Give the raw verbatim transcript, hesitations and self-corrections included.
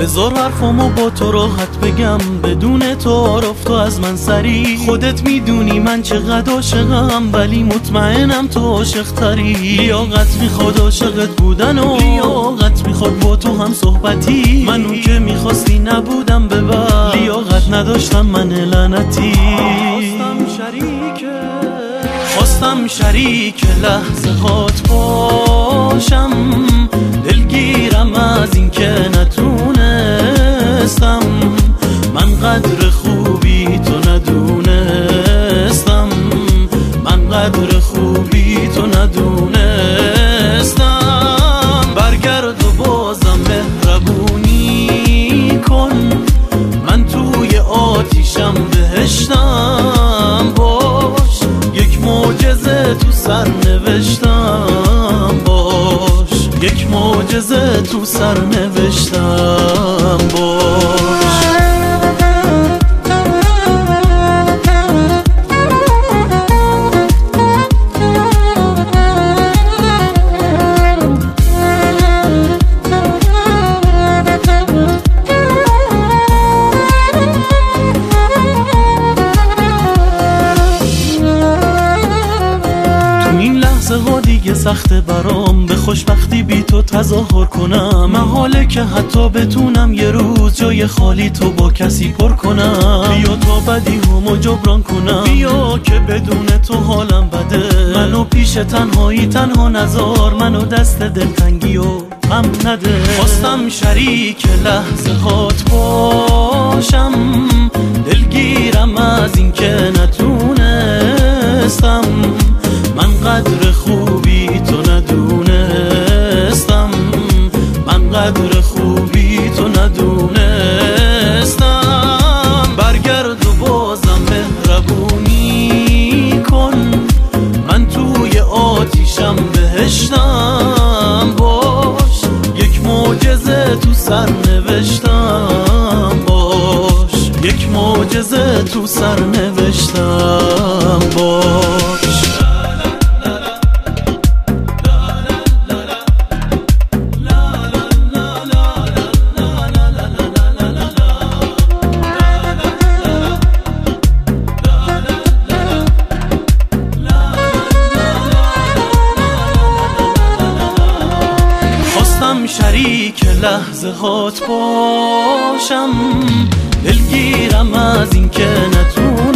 بذار حرفمو با تو راحت بگم، بدون تعارف تو از من سری. خودت میدونی من چقدر عاشقم، ولی مطمئنم تو عاشق تری. لیاقت میخواد عاشقت بودن و لیاقت میخواد با تو هم صحبتی. منو که میخواستی نبودم ببر، لیاقت نداشتم من لعنتی. خواستم شریک خواستم شریک لحظه هات باشم، دلگیرم از این که نتونستم من قدر خوبی تو ندونستم، من قدر خوبی تو ندونستم. برگرد و بازم مهربونی کن، من توی آتیشم بهشتم باش، یک معجزه تو سر نوشتم باش، یک معجزه تو سر نوشتم باش. دیگه سخته برام به خوشبختی بی تو تظاهر کنم، محاله که حتی بتونم یه روز جای خالی تو با کسی پر کنم. بیا تا بدی همو جبران کنم، بیا که بدون تو حالم بده. منو پیش تنهایی تنها نذار، منو دست دلتنگی و هم نده. خواستم شریک لحظه هات باشم، دلگیرم از این که نتونستم من قدر خوبی تو ندونستم، من قدر خوبی تو ندونستم. برگرد و بازم مهربونی کن، من توی آتیشم بهشتم باش، یک معجزه تو سر نوشتم باش، یک معجزه تو سر نوشتم باش. شریک لحظه هات باشم، دلگیرم از این که نتونستم